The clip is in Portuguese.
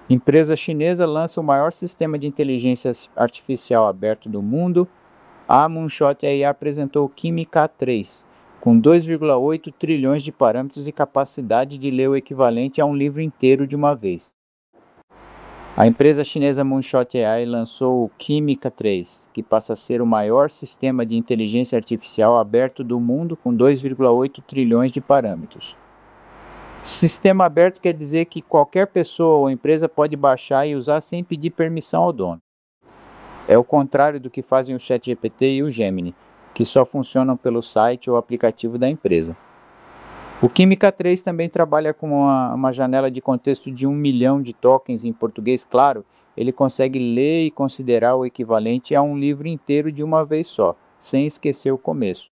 Empresa chinesa lança o maior sistema de inteligência artificial aberto do mundo. A Moonshot AI apresentou o Kimi K3, com 2,8 trilhões de parâmetros e capacidade de ler o equivalente a um livro inteiro de uma vez. A empresa chinesa Moonshot AI lançou o Kimi K3, que passa a ser o maior sistema de inteligência artificial aberto do mundo, com 2,8 trilhões de parâmetros. Sistema aberto quer dizer que qualquer pessoa ou empresa pode baixar e usar sem pedir permissão ao dono. É o contrário do que fazem o ChatGPT e o Gemini, que só funcionam pelo site ou aplicativo da empresa. O Kimi K3 também trabalha com uma janela de contexto de 1 milhão de tokens em português claro. Ele consegue ler e considerar o equivalente a um livro inteiro de uma vez só, sem esquecer o começo.